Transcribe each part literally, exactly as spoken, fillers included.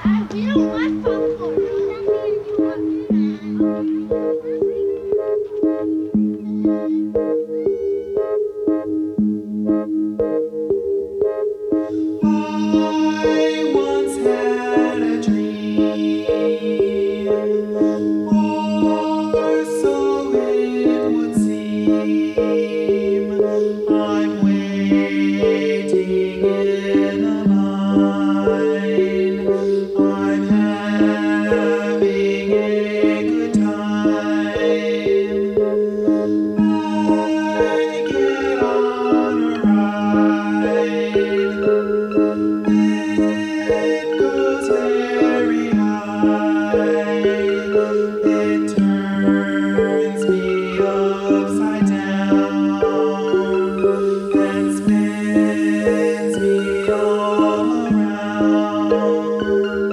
We don't want I once had a dream, or so it would seem. I'm waiting in a line. I'm having a good time. I get on a ride. It goes very high. It turns me upside down and spins me all around.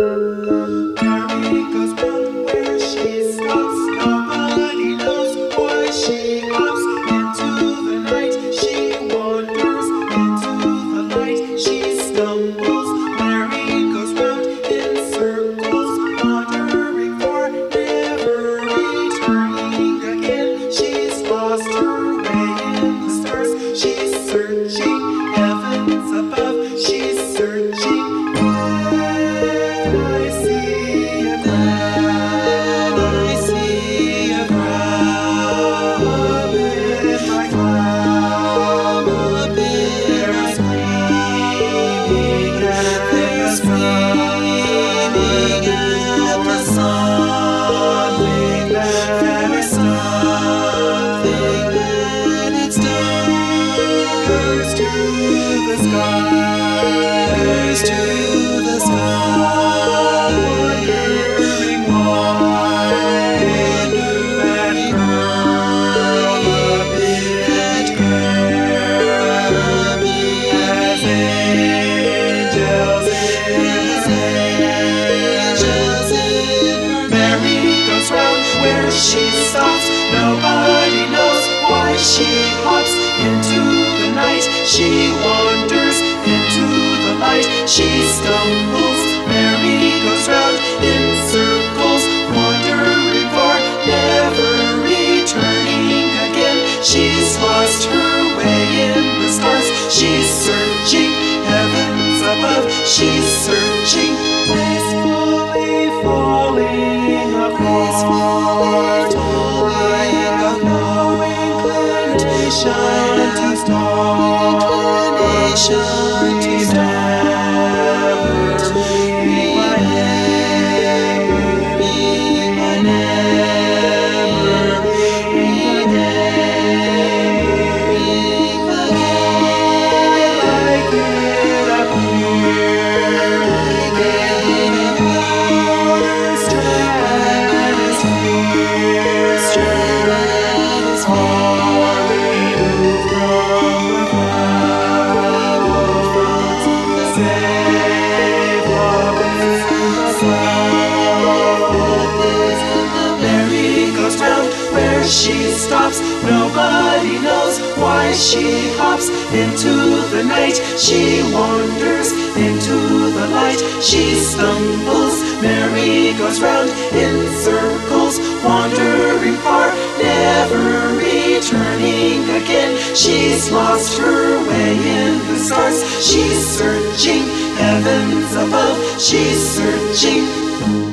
Mary goes round where she stops. Nobody knows why she hops into the night. She wanders into the light. She stumbles. Mary goes round in circles, wandering for never returning again. She's lost her way in the stars. She's searching heavens above. She's searching. When I see a crowd, I see a crowd up in my cloud, up in my screaming at the screaming at the something that is something that it's done. Curse to the sky, curse to the sky, wondering why that cherubim has angels in her. Mary goes round where she stops. Nobody knows why she hops into the night. She wanders into the light. She stumbles. Mary goes round in circles, wandering for never returning again. She's lost her way in the stars. She's searching heavens above. She's searching, gracefully falling apart. I have no inclination to stop. Please never leave my neighbor. I never leave my neighbor. Like it up here in the stratosphere, stratosphere. Remove from the clouds, save love is in the clouds. Mary goes round where she stops. Nobody knows why she hops into the night. She wanders into the light. She stumbles. Mary goes round in circles, wandering far, never returning again. She's lost her way in the stars. She's searching heavens above. She's searching.